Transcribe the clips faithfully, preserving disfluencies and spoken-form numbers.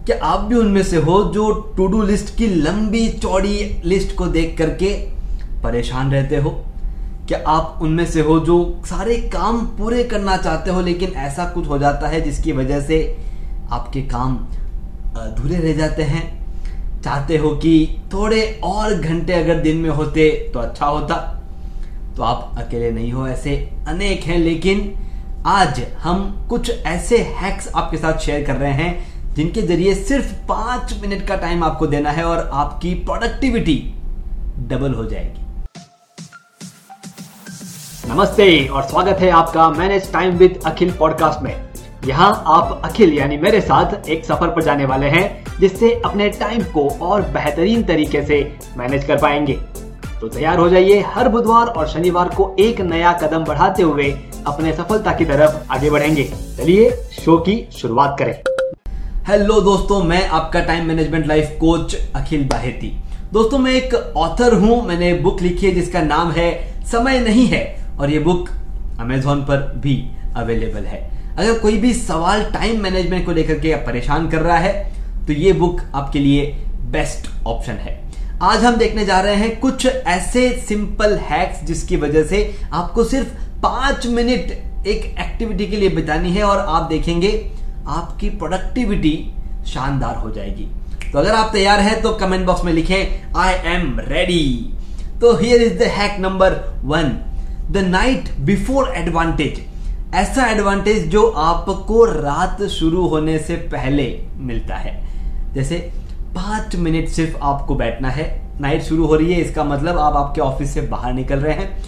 क्या आप भी उनमें से हो जो टू डू लिस्ट की लंबी चौड़ी लिस्ट को देख करके परेशान रहते हो? क्या आप उनमें से हो जो सारे काम पूरे करना चाहते हो लेकिन ऐसा कुछ हो जाता है जिसकी वजह से आपके काम अधूरे रह जाते हैं? चाहते हो कि थोड़े और घंटे अगर दिन में होते तो अच्छा होता? तो आप अकेले नहीं हो, ऐसे अनेक हैं। लेकिन आज हम कुछ ऐसे हैक्स आपके साथ शेयर कर रहे हैं जिनके जरिए सिर्फ पांच मिनट का टाइम आपको देना है और आपकी प्रोडक्टिविटी डबल हो जाएगी। नमस्ते और स्वागत है आपका manage time with Akhil podcast में। यहाँ आप अखिल यानी मेरे साथ एक सफर पर जाने वाले हैं जिससे अपने टाइम को और बेहतरीन तरीके से मैनेज कर पाएंगे। तो तैयार हो जाइए, हर बुधवार और शनिवार को एक नया कदम बढ़ाते हुए अपने सफलता की तरफ आगे बढ़ेंगे। चलिए शो की शुरुआत करें। हेलो दोस्तों, मैं आपका time management life coach Akhil Baheti. दोस्तों, मैं एक ऑथर हूं। मैंने बुक लिखी है जिसका नाम है समय नहीं है और ये बुक अमेजोन पर भी अवेलेबल है। अगर कोई भी सवाल टाइम मैनेजमेंट को लेकर के परेशान कर रहा है तो ये बुक आपके लिए बेस्ट ऑप्शन है। आज हम देखने जा रहे हैं कुछ ऐसे सिंपल हैक्स जिसकी वजह से आपको सिर्फ पांच मिनट एक एक्टिविटी के लिए बितानी है और आप देखेंगे आपकी प्रोडक्टिविटी शानदार हो जाएगी। तो अगर आप तैयार हैं तो कमेंट बॉक्स में लिखें आई एम रेडी। तो here is the hack number one, the night before advantage. ऐसा एडवांटेज जो आपको रात शुरू होने से पहले मिलता है। जैसे पांच मिनट सिर्फ आपको बैठना है। नाइट शुरू हो रही है, इसका मतलब आप आपके ऑफिस से बाहर निकल रहे हैं।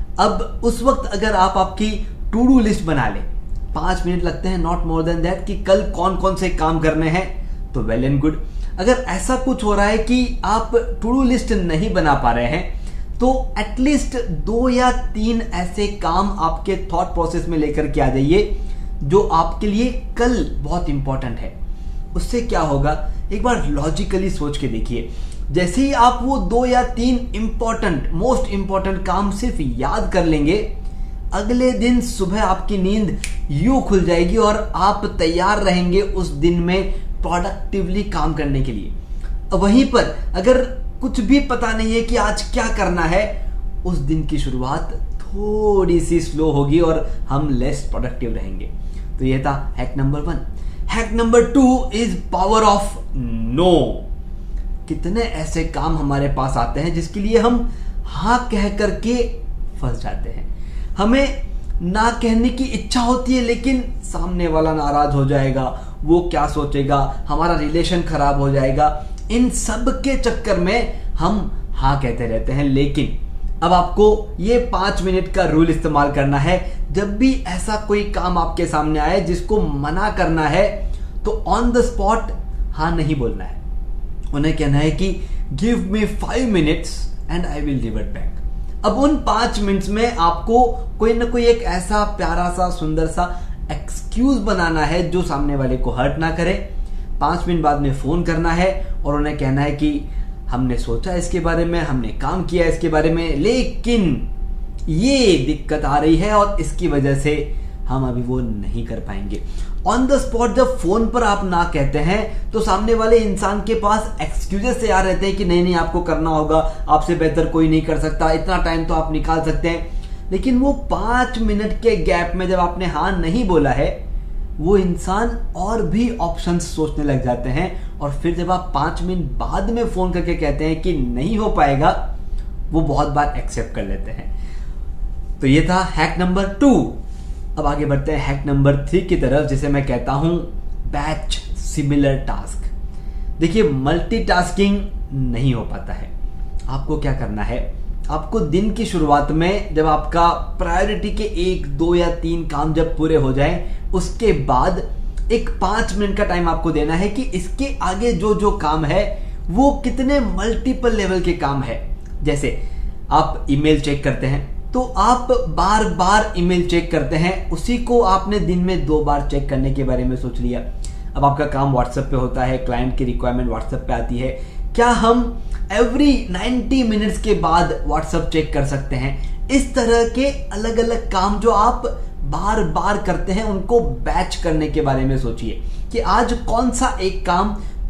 अब उस वक्त अगर आप आपकी टू डू लिस्ट बना ले, पांच मिनट लगते हैं, नॉट मोर देन दैट, कि कल कौन कौन से काम करने हैं, तो वेल एंड गुड। अगर ऐसा कुछ हो रहा है कि आप टू डू लिस्ट नहीं बना पा रहे हैं तो एटलीस्ट दो या तीन ऐसे काम आपके थॉट प्रोसेस में लेकर के आ जाइए जो आपके लिए कल बहुत इंपॉर्टेंट है। उससे क्या होगा, एक बार लॉजिकली सोच के देखिए। जैसे ही आप वो दो या तीन इंपॉर्टेंट मोस्ट इंपॉर्टेंट काम सिर्फ याद कर लेंगे, अगले दिन सुबह आपकी नींद यूं खुल जाएगी और आप तैयार रहेंगे उस दिन में प्रोडक्टिवली काम करने के लिए। वहीं पर अगर कुछ भी पता नहीं है कि आज क्या करना है, उस दिन की शुरुआत थोड़ी सी स्लो होगी और हम लेस प्रोडक्टिव रहेंगे। तो ये था hack number one. Hack number two is power of no. कितने ऐसे काम हमारे पास आते हैं जिसके लिए हम हाँ कह करके फंस जाते हैं। हमें ना कहने की इच्छा होती है लेकिन सामने वाला नाराज हो जाएगा, वो क्या सोचेगा, हमारा रिलेशन खराब हो जाएगा। इन सब के चक्कर में हम हाँ कहते रहते हैं। लेकिन अब आपको ये पांच मिनट का रूल इस्तेमाल करना है। जब भी ऐसा कोई काम आपके सामने आए जिसको मना करना है तो ऑन द स्पॉट हाँ नहीं बोलना है। उन्हें कहना है कि give me five minutes and I will revert back. अब उन पांच मिनट्स में आपको कोई ना कोई एक ऐसा प्यारा सा सुंदर सा एक्सक्यूज बनाना है जो सामने वाले को हर्ट ना करे। पांच मिनट बाद में फोन करना है और उन्हें कहना है कि हमने सोचा इसके बारे में, हमने काम किया इसके बारे में, लेकिन ये दिक्कत आ रही है और इसकी वजह से हम अभी वो नहीं कर पाएंगे। ऑन द स्पॉट जब फोन पर आप ना कहते हैं तो सामने वाले इंसान के पास एक्सक्यूजेस तैयार रहते हैं कि नहीं नहीं आपको करना होगा, आपसे बेहतर कोई नहीं कर सकता, इतना टाइम तो आप निकाल सकते हैं। लेकिन वो पांच मिनट के गैप में जब आपने हाँ नहीं बोला है, वो इंसान और भी ऑप्शंस सोचने लग जाते हैं और फिर जब आप पांच मिनट बाद में फोन करके कहते हैं कि नहीं हो पाएगा, वो बहुत बार एक्सेप्ट कर लेते हैं। तो ये था हैक नंबर टू। अब आगे बढ़ते हैं हैक नंबर थ्री की तरफ, जिसे मैं कहता हूं बैच सिमिलर टास्क। देखिए, मल्टीटास्किंग नहीं हो पाता है। आपको क्या करना है, आपको दिन की शुरुआत में जब आपका प्रायोरिटी के एक दो या तीन काम जब पूरे हो जाएं, उसके बाद एक पांच मिनट का टाइम आपको देना है कि इसके आगे जो जो काम है वो कितने मल्टीपल लेवल के काम है। जैसे आप ईमेल चेक करते हैं तो आप बार बार ईमेल चेक करते हैं, उसी को आपने दिन में दो बार चेक करने के बारे में सोच लिया। अब आपका काम व्हाट्सएप पे होता है, क्लाइंट की रिक्वायरमेंट व्हाट्सएप पे आती है, क्या हम एवरी नाइंटी मिनट्स के बाद व्हाट्सएप चेक कर सकते हैं? इस तरह के अलग अलग काम जो आप बार बार करते हैं, उनको बैच करने के बारे में सोचिए कि आज कौन सा एक काम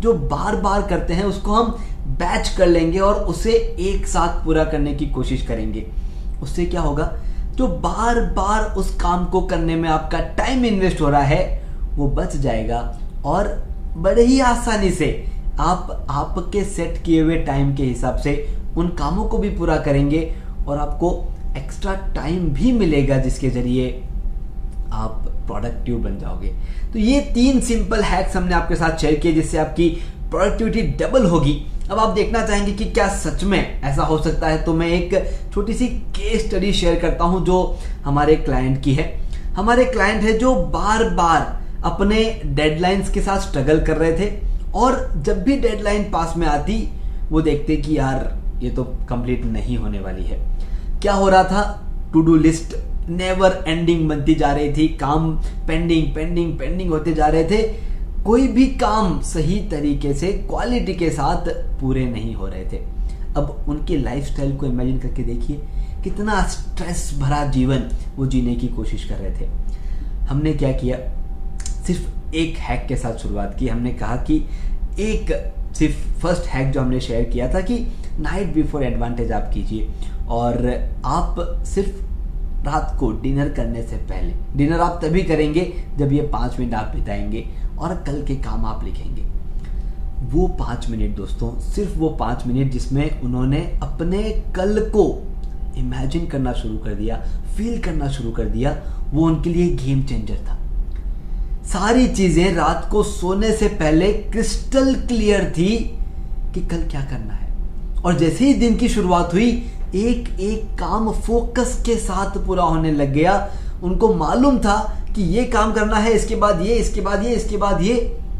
जो बार बार करते हैं उसको हम बैच कर लेंगे और उसे एक साथ पूरा करने की कोशिश करेंगे। उससे क्या होगा, जो बार बार उस काम को करने में आपका टाइम इन्वेस्ट हो रहा है वो बच जाएगा और बड़े ही आसानी से आप आपके सेट किए हुए टाइम के हिसाब से उन कामों को भी पूरा करेंगे और आपको एक्स्ट्रा टाइम भी मिलेगा जिसके जरिए आप प्रोडक्टिव बन जाओगे। तो ये तीन सिंपल हैक्स हमने आपके साथ शेयर किए जिससे आपकी प्रोडक्टिविटी डबल होगी। अब आप देखना चाहेंगे कि क्या सच में ऐसा हो सकता है, तो मैं एक छोटी सी केस स्टडी शेयर करता हूं जो हमारे क्लाइंट की है। हमारे क्लाइंट है जो बार बार अपने डेडलाइंस के साथ स्ट्रगल कर रहे थे और जब भी डेडलाइन पास में आती वो देखते कि यार ये तो कंप्लीट नहीं होने वाली है। क्या हो रहा था, to do list never ending बनती जा रही थी, काम पेंडिंग पेंडिंग पेंडिंग होते जा रहे थे, कोई भी काम सही तरीके से क्वालिटी के साथ पूरे नहीं हो रहे थे। अब उनकी लाइफस्टाइल को इमेजिन करके देखिए कितना स्ट्रेस भरा जीवन वो जीने की कोशिश कर रहे थे। हमने क्या किया, सिर्फ एक हैक के साथ शुरुआत की। हमने कहा कि एक सिर्फ फर्स्ट हैक जो हमने शेयर किया था कि नाइट बिफोर एडवांटेज आप कीजिए और आप सिर्फ रात को डिनर करने से पहले, डिनर आप तभी करेंगे जब ये पाँच मिनट आप बिताएंगे और कल के काम आप लिखेंगे। वो पाँच मिनट दोस्तों, सिर्फ वो पाँच मिनट जिसमें उन्होंने अपने कल को इमेजिन करना शुरू कर दिया, फील करना शुरू कर दिया, वो उनके लिए गेम चेंजर था। सारी चीजें रात को सोने से पहले क्रिस्टल क्लियर थी कि कल क्या करना है और जैसे ही दिन की शुरुआत हुई एक एक काम फोकस के साथ पूरा होने लग गया। उनको मालूम था कि ये काम करना है, इसके बाद ये, इसके बाद ये, इसके बाद ये।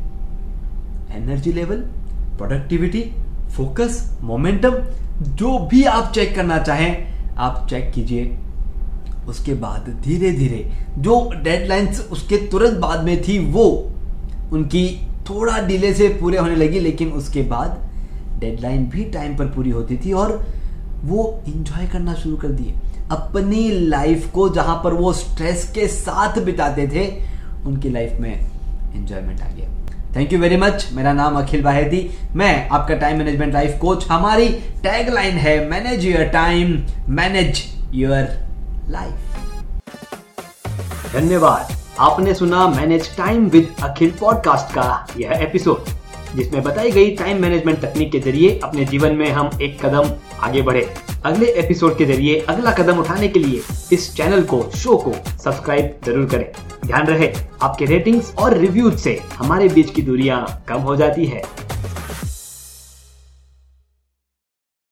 Energy level, productivity, focus, momentum, जो भी आप चेक करना चाहें आप चेक कीजिए। उसके बाद धीरे धीरे जो डेडलाइंस उसके तुरंत बाद में थी वो उनकी थोड़ा डिले से पूरे होने लगी, लेकिन उसके बाद डेडलाइन भी टाइम पर पूरी होती थी और वो एंजॉय करना शुरू कर दिए अपनी लाइफ को। जहां पर वो स्ट्रेस के साथ बिताते थे उनकी लाइफ में एंजॉयमेंट आ गया। Thank you very much. मेरा नाम अखिल बाहेती, मैं आपका टाइम मैनेजमेंट लाइफ कोच। हमारी टैगलाइन है manage your time, manage your life. धन्यवाद। आपने सुना manage time with Akhil podcast का यह एपिसोड, जिसमें बताई गई टाइम मैनेजमेंट तकनीक के जरिए अपने जीवन में हम एक कदम आगे बढ़े। अगले एपिसोड के जरिए अगला कदम उठाने के लिए इस चैनल को, शो को सब्सक्राइब जरूर करें। ध्यान रहे, आपके रेटिंग्स और रिव्यूज से हमारे बीच की दूरियां कम हो जाती है।